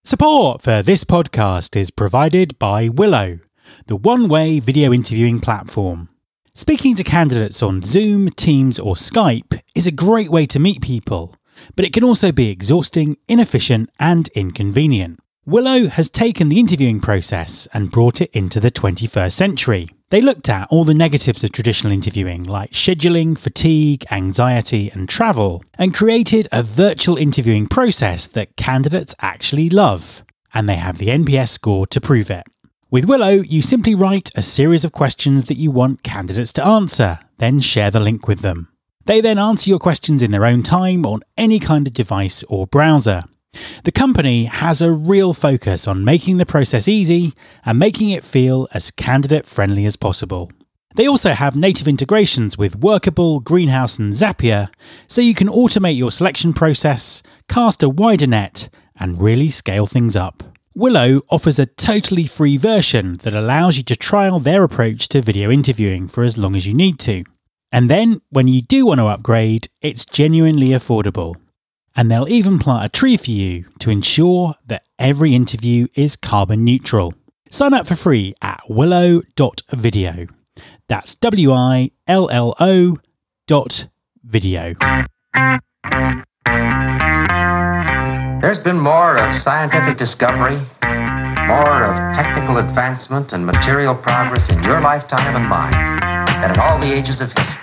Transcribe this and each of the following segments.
Support for this podcast is provided by Willow, the one-way video interviewing platform. Speaking to candidates on Zoom, Teams or Skype is a great way to meet people, but it can also be exhausting, inefficient and inconvenient. Willow has taken the interviewing process and brought it into the 21st century. They looked at all the negatives of traditional interviewing like scheduling, fatigue, anxiety and travel, and created a virtual interviewing process that candidates actually love. And they have the NPS score to prove it. With Willow, you simply write a series of questions that you want candidates to answer, then share the link with them. They then answer your questions in their own time on any kind of device or browser. The company has a real focus on making the process easy and making it feel as candidate-friendly as possible. They also have native integrations with Workable, Greenhouse and Zapier, so you can automate your selection process, cast a wider net, and really scale things up. Willow offers a totally free version that allows you to trial their approach to video interviewing for as long as you need to. And then, when you do want to upgrade, it's genuinely affordable. And they'll even plant a tree for you to ensure that every interview is carbon neutral. Sign up for free at willow.video. That's WILLO.video. There's been more of scientific discovery, more of technical advancement and material progress in your lifetime and mine than in all the ages of history.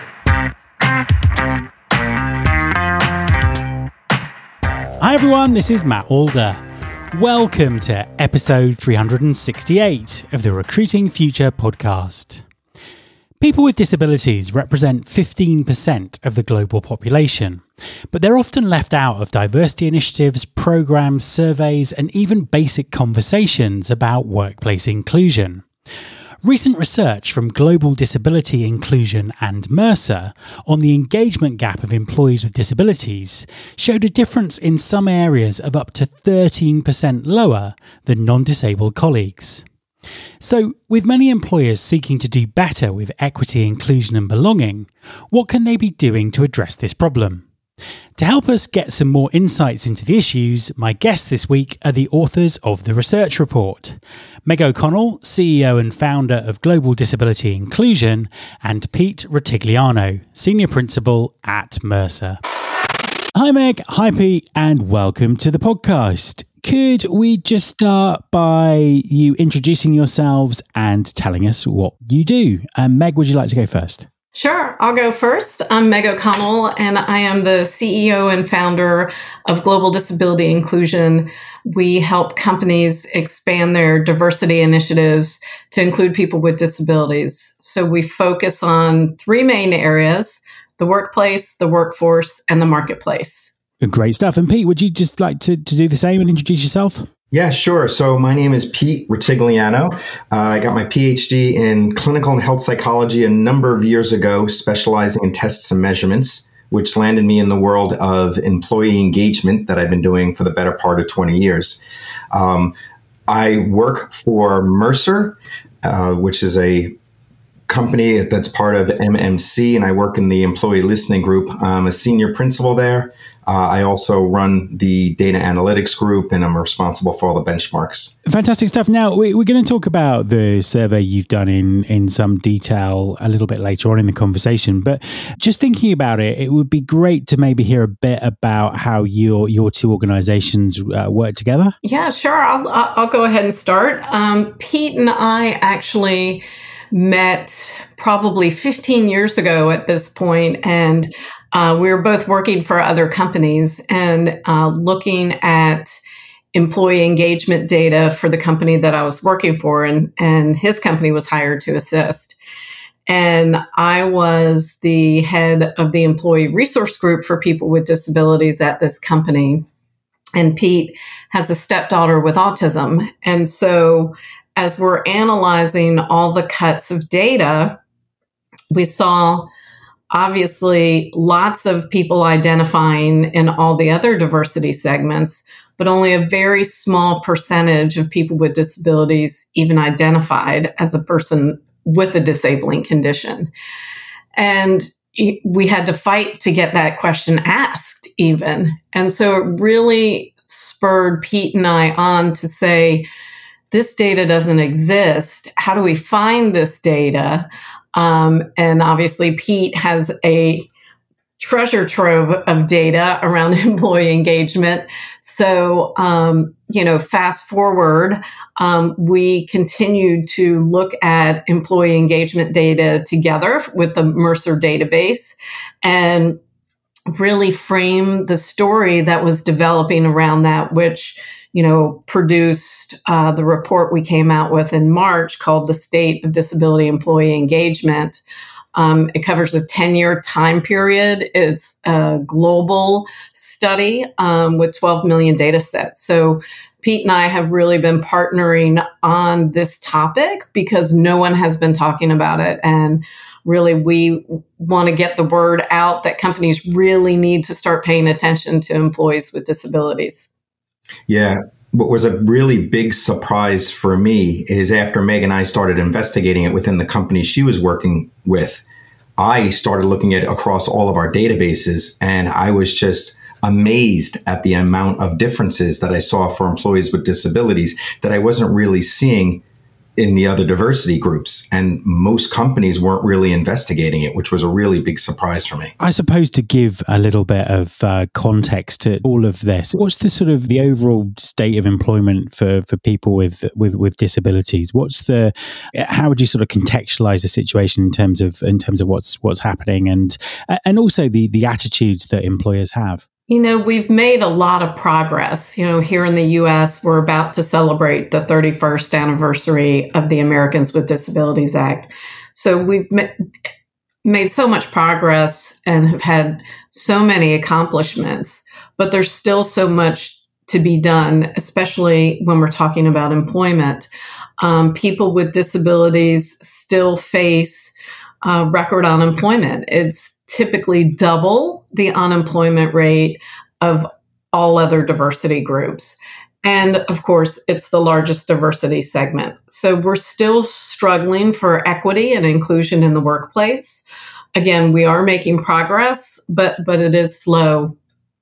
Hi everyone, this is Matt Alder. Welcome to episode 368 of the Recruiting Future podcast. People with disabilities represent 15% of the global population, but they're often left out of diversity initiatives, programs, surveys, and even basic conversations about workplace inclusion. Recent research from Global Disability Inclusion and Mercer on the engagement gap of employees with disabilities showed a difference in some areas of up to 13% lower than non-disabled colleagues. So, with many employers seeking to do better with equity, inclusion and belonging, what can they be doing to address this problem? To help us get some more insights into the issues, my guests this week are the authors of the research report. Meg O'Connell, CEO and founder of Global Disability Inclusion, and Pete Rotigliano, Senior Principal at Mercer. Hi Meg, hi Pete, and welcome to the podcast. Could we just start by you introducing yourselves and telling us what you do? Meg, would you like to go first? Sure, I'll go first. I'm Meg O'Connell, and I am the CEO and founder of Global Disability Inclusion. We help companies expand their diversity initiatives to include people with disabilities. So we focus on three main areas: the workplace, the workforce, and the marketplace. Great stuff. And Pete, would you just like to do the same and introduce yourself? Yeah, sure. So my name is Pete Rotigliano. I got my PhD in clinical and health psychology a number of years ago, specializing in tests and measurements, which landed me in the world of employee engagement that I've been doing for the better part of 20 years. I work for Mercer, which is a company that's part of MMC, and I work in the employee listening group. I'm a senior principal there. I also run the data analytics group, and I'm responsible for all the benchmarks. Fantastic stuff. Now, we're going to talk about the survey you've done in some detail a little bit later on in the conversation. But just thinking about it, it would be great to maybe hear a bit about how your two organizations work together. Yeah, sure. I'll go ahead and start. Pete and I actually met probably 15 years ago at this point, and we were both working for other companies and looking at employee engagement data for the company that I was working for, and his company was hired to assist. And I was the head of the employee resource group for people with disabilities at this company. And Pete has a stepdaughter with autism. And so as we're analyzing all the cuts of data, we saw obviously lots of people identifying in all the other diversity segments, but only a very small percentage of people with disabilities even identified as a person with a disabling condition. And we had to fight to get that question asked even. And so it really spurred Pete and I on to say, this data doesn't exist. How do we find this data? And obviously, Pete has a treasure trove of data around employee engagement. So, fast forward, we continued to look at employee engagement data together with the Mercer database and really frame the story that was developing around that, which produced the report we came out with in March called The State of Disability Employee Engagement. It covers a 10-year time period. It's a global study with 12 million data sets. So Pete and I have really been partnering on this topic because no one has been talking about it. And really, we want to get the word out that companies really need to start paying attention to employees with disabilities. Yeah. What was a really big surprise for me is after Meg and I started investigating it within the company she was working with, I started looking at it across all of our databases, and I was just amazed at the amount of differences that I saw for employees with disabilities that I wasn't really seeing in the other diversity groups. And most companies weren't really investigating it, which was a really big surprise for me. I suppose to give a little bit of context to all of this, what's the sort of the overall state of employment for people with disabilities? How would you sort of contextualize the situation in terms of what's happening and also the attitudes that employers have? We've made a lot of progress. Here in the U.S., we're about to celebrate the 31st anniversary of the Americans with Disabilities Act. So we've made so much progress and have had so many accomplishments, but there's still so much to be done, especially when we're talking about employment. People with disabilities still face record unemployment. It's typically double the unemployment rate of all other diversity groups. And of course, it's the largest diversity segment. So we're still struggling for equity and inclusion in the workplace. Again, we are making progress, but it is slow.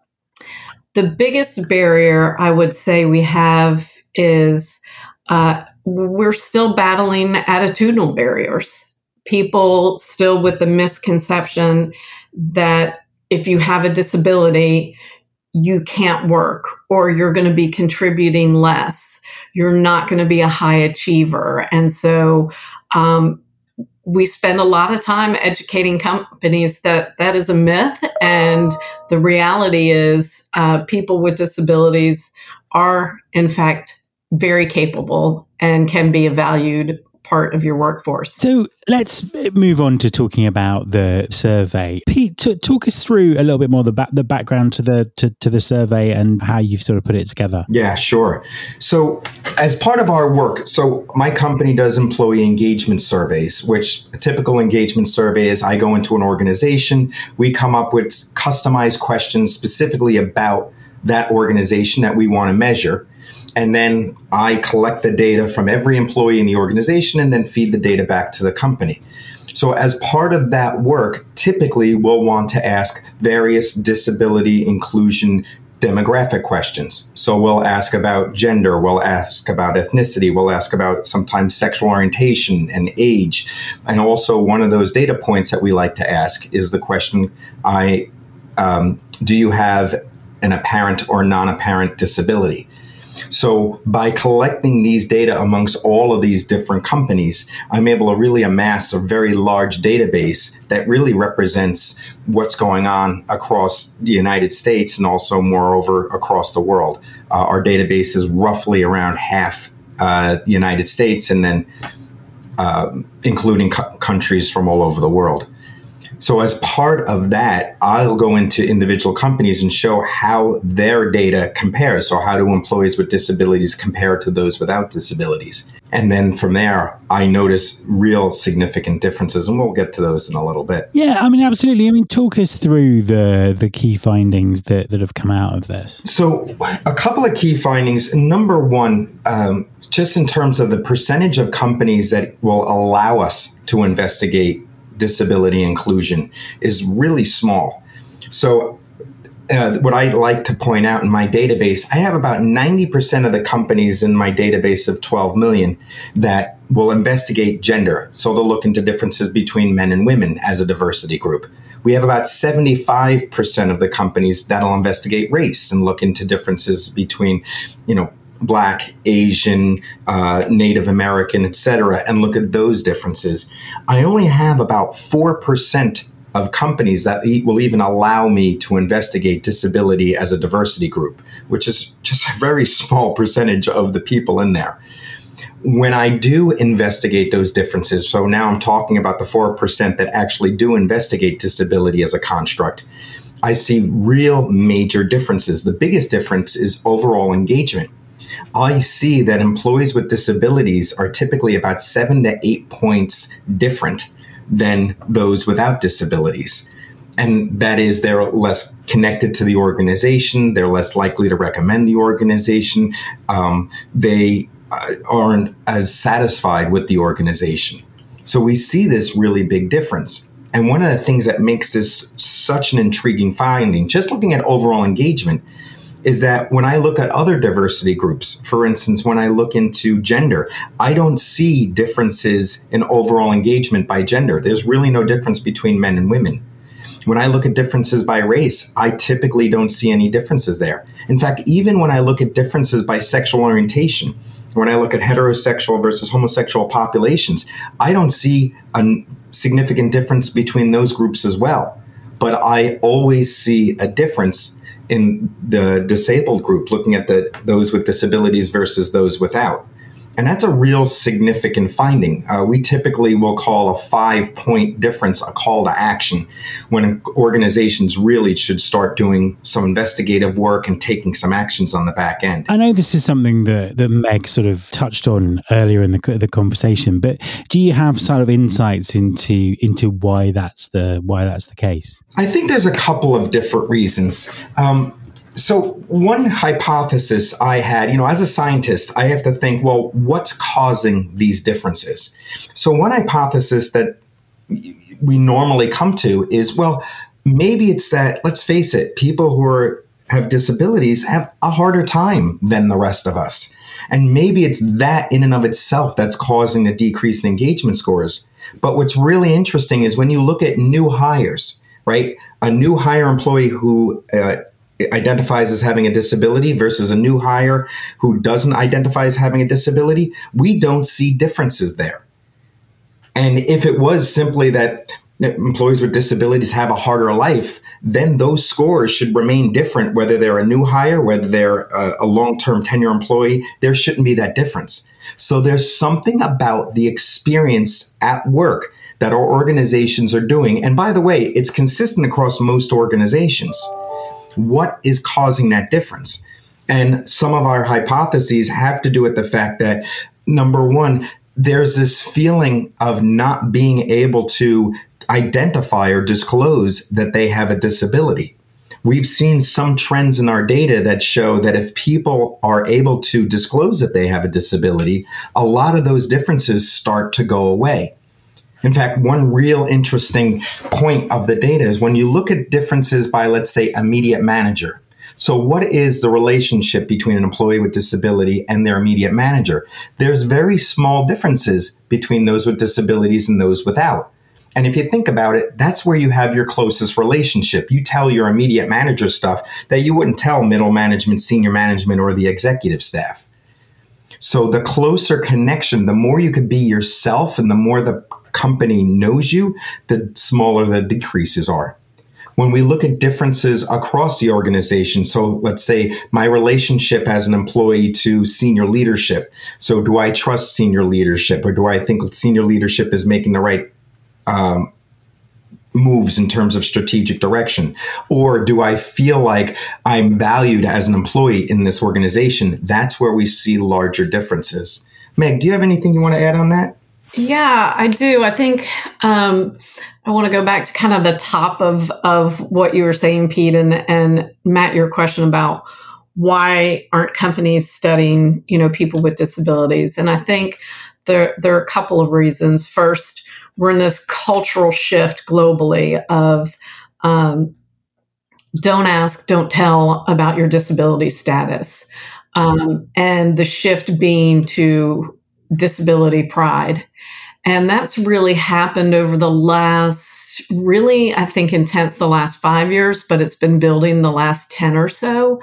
The biggest barrier I would say we have is we're still battling attitudinal barriers. People still with the misconception that if you have a disability, you can't work or you're going to be contributing less. You're not going to be a high achiever. And so we spend a lot of time educating companies that is a myth. And the reality is people with disabilities are, in fact, very capable and can be a valued part of your workforce. So let's move on to talking about the survey. Pete, talk us through a little bit more the background to the survey and how you've sort of put it together. Yeah, sure. So as part of our work, so my company does employee engagement surveys, which a typical engagement survey is I go into an organization, we come up with customized questions specifically about that organization that we want to measure. And then I collect the data from every employee in the organization and then feed the data back to the company. So as part of that work, typically we'll want to ask various disability inclusion demographic questions. So we'll ask about gender, we'll ask about ethnicity, we'll ask about sometimes sexual orientation and age. And also one of those data points that we like to ask is the question, do you have an apparent or non-apparent disability? So by collecting these data amongst all of these different companies, I'm able to really amass a very large database that really represents what's going on across the United States and also moreover across the world. Our database is roughly around half the United States and then including countries from all over the world. So as part of that, I'll go into individual companies and show how their data compares. So how do employees with disabilities compare to those without disabilities? And then from there, I notice real significant differences, and we'll get to those in a little bit. Yeah, I mean, absolutely. I mean, talk us through the key findings that have come out of this. So a couple of key findings. Number one, just in terms of the percentage of companies that will allow us to investigate disability inclusion is really small. So what I like to point out in my database, I have about 90% of the companies in my database of 12 million that will investigate gender. So they'll look into differences between men and women as a diversity group. We have about 75% of the companies that'll investigate race and look into differences between, Black, Asian, Native American, et cetera, and look at those differences. I only have about 4% of companies that will even allow me to investigate disability as a diversity group, which is just a very small percentage of the people in there. When I do investigate those differences, so now I'm talking about the 4% that actually do investigate disability as a construct, I see real major differences. The biggest difference is overall engagement. I see that employees with disabilities are typically about 7 to 8 points different than those without disabilities. And that is, they're less connected to the organization. They're less likely to recommend the organization. They aren't as satisfied with the organization. So we see this really big difference. And one of the things that makes this such an intriguing finding, just looking at overall engagement, is that when I look at other diversity groups, for instance, when I look into gender, I don't see differences in overall engagement by gender. There's really no difference between men and women. When I look at differences by race, I typically don't see any differences there. In fact, even when I look at differences by sexual orientation, when I look at heterosexual versus homosexual populations, I don't see a significant difference between those groups as well. But I always see a difference in the disabled group, looking at those with disabilities versus those without. And that's a real significant finding. We typically will call a 5-point difference a call to action when organizations really should start doing some investigative work and taking some actions on the back end. I know this is something that Meg sort of touched on earlier in the conversation, but do you have sort of insights into why that's the case? I think there's a couple of different reasons. So one hypothesis I had, as a scientist, I have to think, well, what's causing these differences? So one hypothesis that we normally come to is, well, maybe it's that, let's face it, people who have disabilities have a harder time than the rest of us. And maybe it's that in and of itself that's causing the decrease in engagement scores. But what's really interesting is when you look at new hires, right? A new hire employee who identifies as having a disability versus a new hire who doesn't identify as having a disability, we don't see differences there. And if it was simply that employees with disabilities have a harder life, then those scores should remain different, whether they're a new hire, whether they're a long-term tenure employee, there shouldn't be that difference. So there's something about the experience at work that our organizations are doing. And by the way, it's consistent across most organizations. What is causing that difference? And some of our hypotheses have to do with the fact that, number one, there's this feeling of not being able to identify or disclose that they have a disability. We've seen some trends in our data that show that if people are able to disclose that they have a disability, a lot of those differences start to go away. In fact, one real interesting point of the data is when you look at differences by, let's say, immediate manager. So what is the relationship between an employee with disability and their immediate manager? There's very small differences between those with disabilities and those without. And if you think about it, that's where you have your closest relationship. You tell your immediate manager stuff that you wouldn't tell middle management, senior management, or the executive staff. So the closer connection, the more you could be yourself and the more the company knows you, the smaller the decreases are. When we look at differences across the organization, so let's say my relationship as an employee to senior leadership. So do I trust senior leadership, or do I think senior leadership is making the right moves in terms of strategic direction? Or do I feel like I'm valued as an employee in this organization? That's where we see larger differences. Meg, do you have anything you want to add on that? Yeah, I do. I think I want to go back to kind of the top of what you were saying, Pete, and Matt, your question about why aren't companies studying, people with disabilities? And I think there are a couple of reasons. First, we're in this cultural shift globally of don't ask, don't tell about your disability status. And the shift being to disability pride. And that's really happened over the last, really, I think, intense the last 5 years, but it's been building the last 10 or so.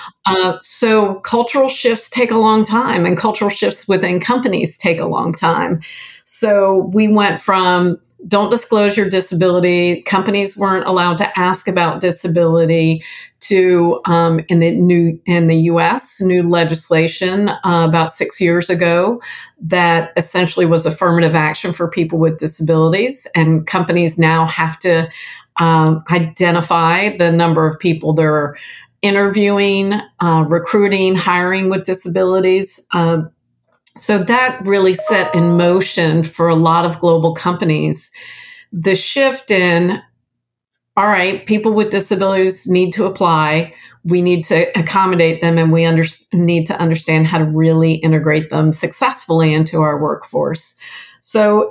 So cultural shifts take a long time, and cultural shifts within companies take a long time. So we went from don't disclose your disability. Companies weren't allowed to ask about disability to in the U.S. new legislation about 6 years ago that essentially was affirmative action for people with disabilities, and companies now have to identify the number of people they're interviewing, recruiting, hiring with disabilities. So that really set in motion for a lot of global companies the shift in, all right, people with disabilities need to apply. We need to accommodate them, and we need to understand how to really integrate them successfully into our workforce. So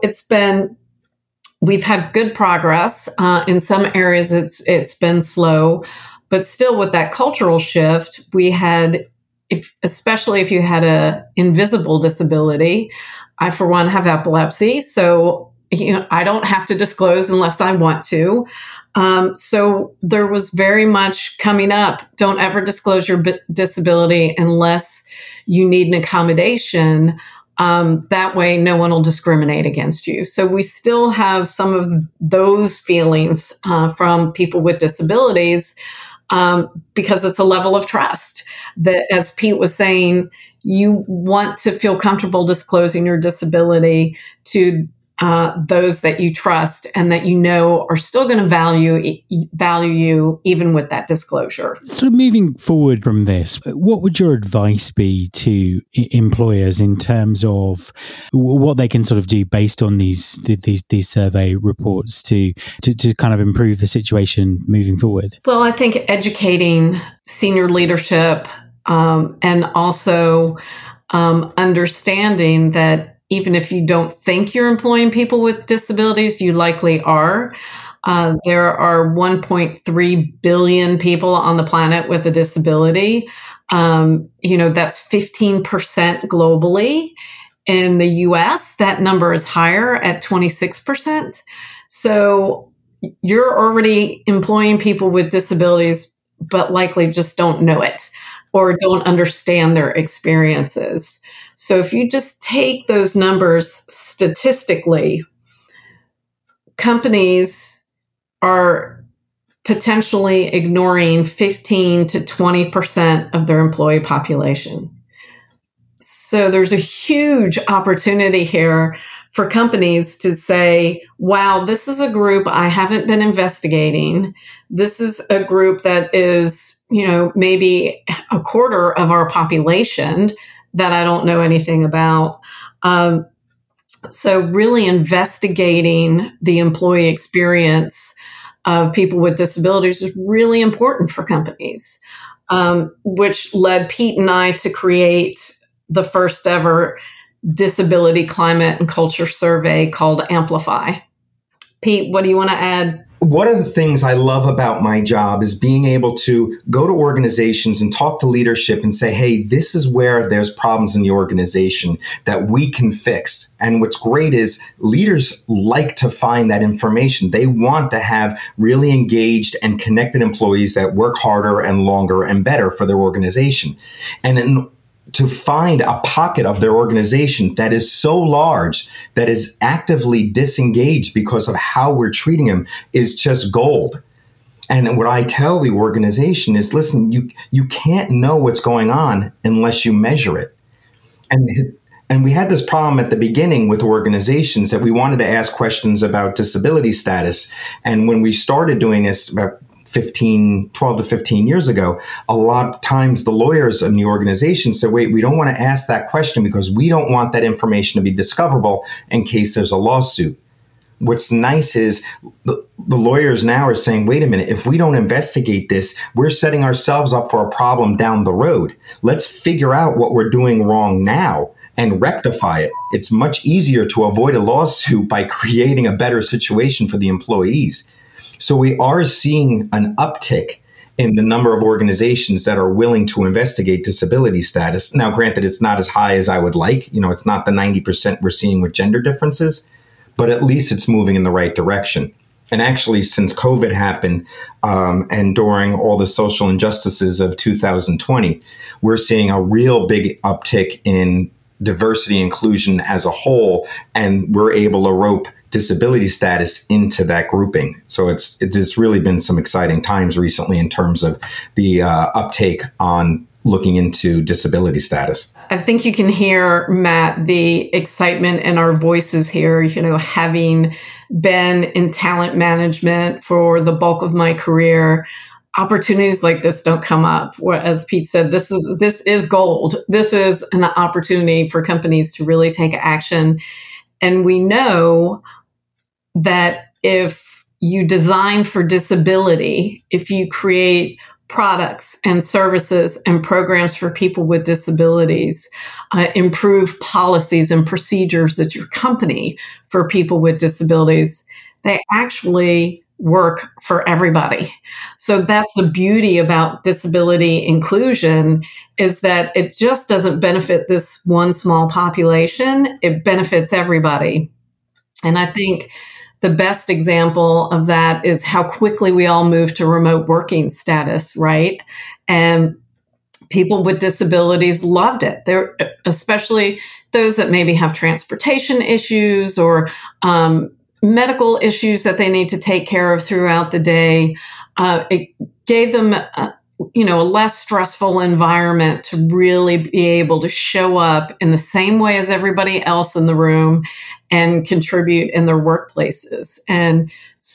we've had good progress. In some areas, it's been slow, but still with that cultural shift, we had, especially if you had a invisible disability. I, for one, have epilepsy, so I don't have to disclose unless I want to. So there was very much coming up, don't ever disclose your disability unless you need an accommodation. That way, no one will discriminate against you. So we still have some of those feelings from people with disabilities because it's a level of trust that, as Pete was saying, you want to feel comfortable disclosing your disability to those that you trust and that you know are still going to value you even with that disclosure. Sort of moving forward from this, what would your advice be to employers in terms of what they can sort of do based on these survey reports to kind of improve the situation moving forward? Well, I think educating senior leadership and also understanding that even if you don't think you're employing people with disabilities, you likely are. There are 1.3 billion people on the planet with a disability. That's 15% globally. In the US, that number is higher at 26%. So you're already employing people with disabilities, but likely just don't know it or don't understand their experiences. So if you just take those numbers statistically, companies are potentially ignoring 15 to 20% of their employee population. So there's a huge opportunity here for companies to say, wow, this is a group I haven't been investigating. This is a group that is, maybe a quarter of our population that I don't know anything about. So really investigating the employee experience of people with disabilities is really important for companies, which led Pete and I to create the first ever disability climate and culture survey called Amplify. Pete, what do you want to add? One of the things I love about my job is being able to go to organizations and talk to leadership and say, hey, this is where there's problems in the organization that we can fix. And what's great is leaders like to find that information. They want to have really engaged and connected employees that work harder and longer and better for their organization. And to find a pocket of their organization that is so large, that is actively disengaged because of how we're treating them, is just gold. And what I tell the organization is, listen, you can't know what's going on unless you measure it. And we had this problem at the beginning with organizations that we wanted to ask questions about disability status. And when we started doing this about 12 to 15 years ago, a lot of times the lawyers in the organization said, wait, we don't want to ask that question because we don't want that information to be discoverable in case there's a lawsuit. What's nice is the lawyers now are saying, wait a minute, if we don't investigate this, we're setting ourselves up for a problem down the road. Let's figure out what we're doing wrong now and rectify it. It's much easier to avoid a lawsuit by creating a better situation for the employees. So we are seeing an uptick in the number of organizations that are willing to investigate disability status. Now, granted, it's not as high as I would like. It's not the 90% we're seeing with gender differences, but at least it's moving in the right direction. And actually, since COVID happened and during all the social injustices of 2020, we're seeing a real big uptick in diversity inclusion as a whole, and we're able to rope disability status into that grouping. So it has really been some exciting times recently in terms of the uptake on looking into disability status. I think you can hear, Matt, the excitement in our voices here, having been in talent management for the bulk of my career. Opportunities like this don't come up. As Pete said, this is gold. This is an opportunity for companies to really take action. And we know that if you design for disability, if you create products and services and programs for people with disabilities, improve policies and procedures at your company for people with disabilities, they actually work for everybody. So that's the beauty about disability inclusion, is that it just doesn't benefit this one small population, it benefits everybody. And I think the best example of that is how quickly we all moved to remote working status, right? And people with disabilities loved it. They're, especially those that maybe have transportation issues or medical issues that they need to take care of throughout the day. It gave them a less stressful environment to really be able to show up in the same way as everybody else in the room and contribute in their workplaces. And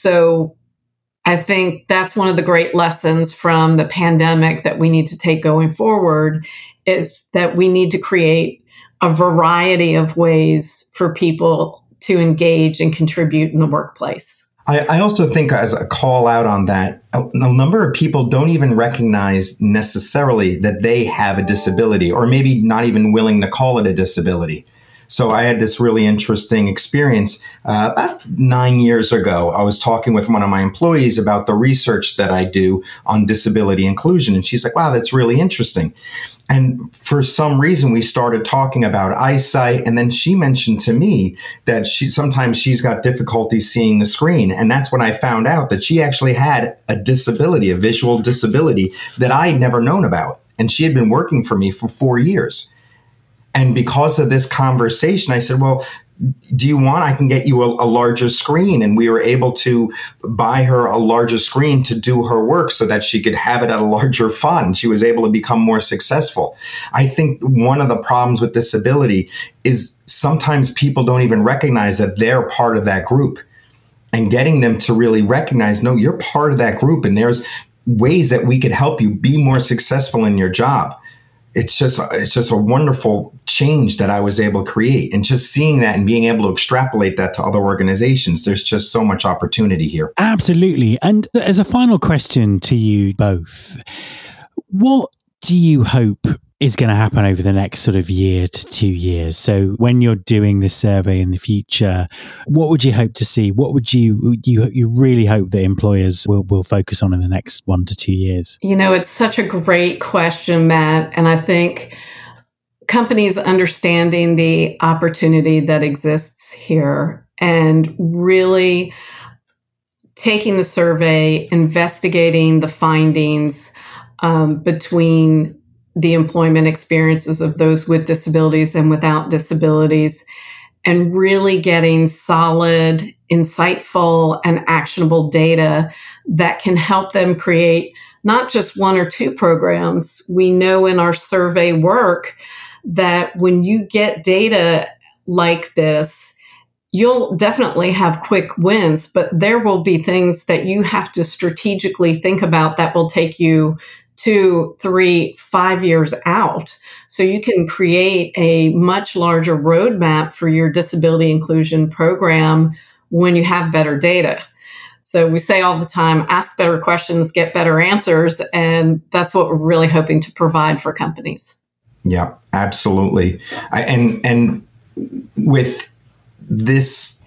so I think that's one of the great lessons from the pandemic that we need to take going forward, is that we need to create a variety of ways for people to engage and contribute in the workplace. I also think, as a call out on that, a number of people don't even recognize necessarily that they have a disability, or maybe not even willing to call it a disability. So I had this really interesting experience about 9 years ago. I was talking with one of my employees about the research that I do on disability inclusion. And she's like, wow, that's really interesting. And for some reason, we started talking about eyesight. And then she mentioned to me that sometimes she's got difficulty seeing the screen. And that's when I found out that she actually had a disability, a visual disability that I had never known about. And she had been working for me for 4 years. And because of this conversation, I said, well, do you want, I can get you a larger screen. And we were able to buy her a larger screen to do her work so that she could have it at a larger font. She was able to become more successful. I think one of the problems with disability is sometimes people don't even recognize that they're part of that group, and getting them to really recognize, no, you're part of that group. And there's ways that we could help you be more successful in your job. It's just a wonderful change that I was able to create. And just seeing that and being able to extrapolate that to other organizations, there's just so much opportunity here. Absolutely. And as a final question to you both, what do you hope is going to happen over the next sort of year to 2 years? So when you're doing this survey in the future, what would you hope to see? What would you really hope that employers will focus on in the next 1 to 2 years? It's such a great question, Matt. And I think companies understanding the opportunity that exists here and really taking the survey, investigating the findings between the employment experiences of those with disabilities and without disabilities, and really getting solid, insightful, and actionable data that can help them create not just 1 or 2 programs. We know in our survey work that when you get data like this, you'll definitely have quick wins, but there will be things that you have to strategically think about that will take you 2, 3, 5 years out. So you can create a much larger roadmap for your disability inclusion program when you have better data. So we say all the time, ask better questions, get better answers. And that's what we're really hoping to provide for companies. Yeah, absolutely. And with this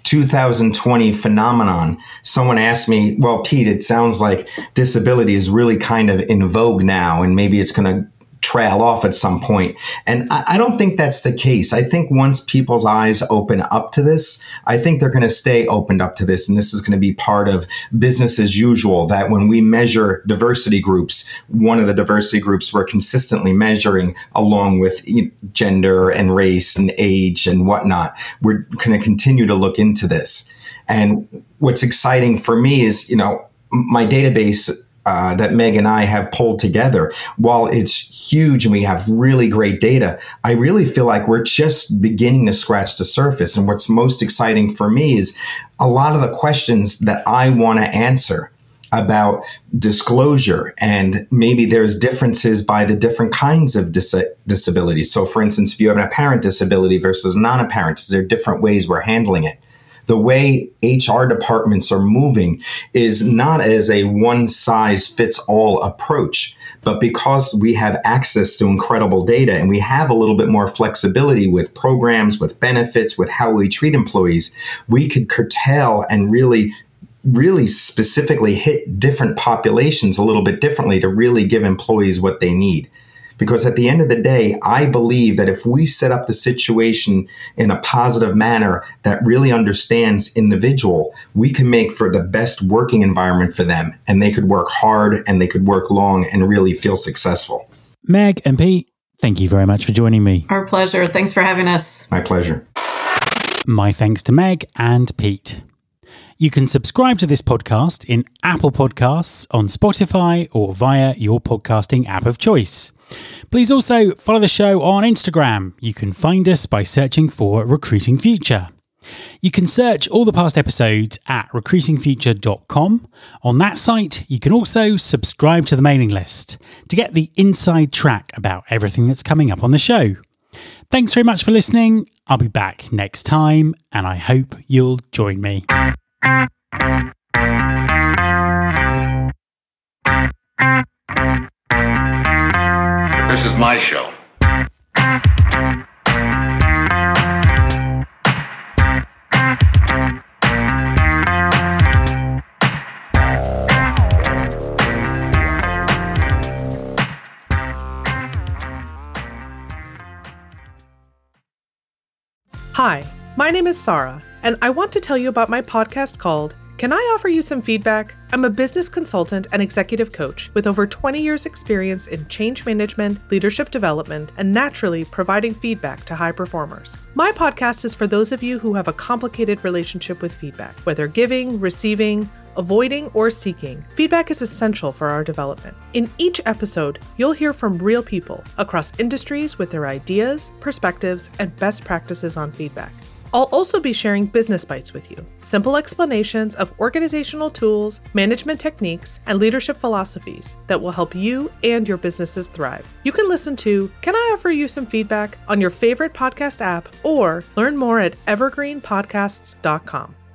2020 phenomenon. Someone asked me, well, Pete, it sounds like disability is really kind of in vogue now, and maybe it's going to trail off at some point. And I don't think that's the case. I think once people's eyes open up to this, I think they're going to stay opened up to this. And this is going to be part of business as usual, that when we measure diversity groups, one of the diversity groups we're consistently measuring along with gender and race and age and whatnot, we're going to continue to look into this. And what's exciting for me is, my database that Meg and I have pulled together, while it's huge and we have really great data, I really feel like we're just beginning to scratch the surface. And what's most exciting for me is a lot of the questions that I want to answer about disclosure, and maybe there's differences by the different kinds of disabilities. So for instance, if you have an apparent disability versus non-apparent, is there different ways we're handling it? The way HR departments are moving is not as a one-size-fits-all approach, but because we have access to incredible data and we have a little bit more flexibility with programs, with benefits, with how we treat employees, we could curtail and really specifically hit different populations a little bit differently to really give employees what they need. Because at the end of the day, I believe that if we set up the situation in a positive manner that really understands individual, we can make for the best working environment for them, and they could work hard and they could work long and really feel successful. Meg and Pete, thank you very much for joining me. Our pleasure. Thanks for having us. My pleasure. My thanks to Meg and Pete. You can subscribe to this podcast in Apple Podcasts, on Spotify, or via your podcasting app of choice. Please also follow the show on Instagram. You can find us by searching for Recruiting Future. You can search all the past episodes at recruitingfuture.com. On that site, you can also subscribe to the mailing list to get the inside track about everything that's coming up on the show. Thanks very much for listening. I'll be back next time, and I hope you'll join me. This is my show. Hi, my name is Sarah, and I want to tell you about my podcast called Can I Offer You Some Feedback? I'm a business consultant and executive coach with over 20 years experience in change management, leadership development, and naturally providing feedback to high performers. My podcast is for those of you who have a complicated relationship with feedback, whether giving, receiving, avoiding, or seeking. Feedback is essential for our development. In each episode, you'll hear from real people across industries with their ideas, perspectives, and best practices on feedback. I'll also be sharing business bites with you, simple explanations of organizational tools, management techniques, and leadership philosophies that will help you and your businesses thrive. You can listen to Can I Offer You Some Feedback on your favorite podcast app, or learn more at evergreenpodcasts.com.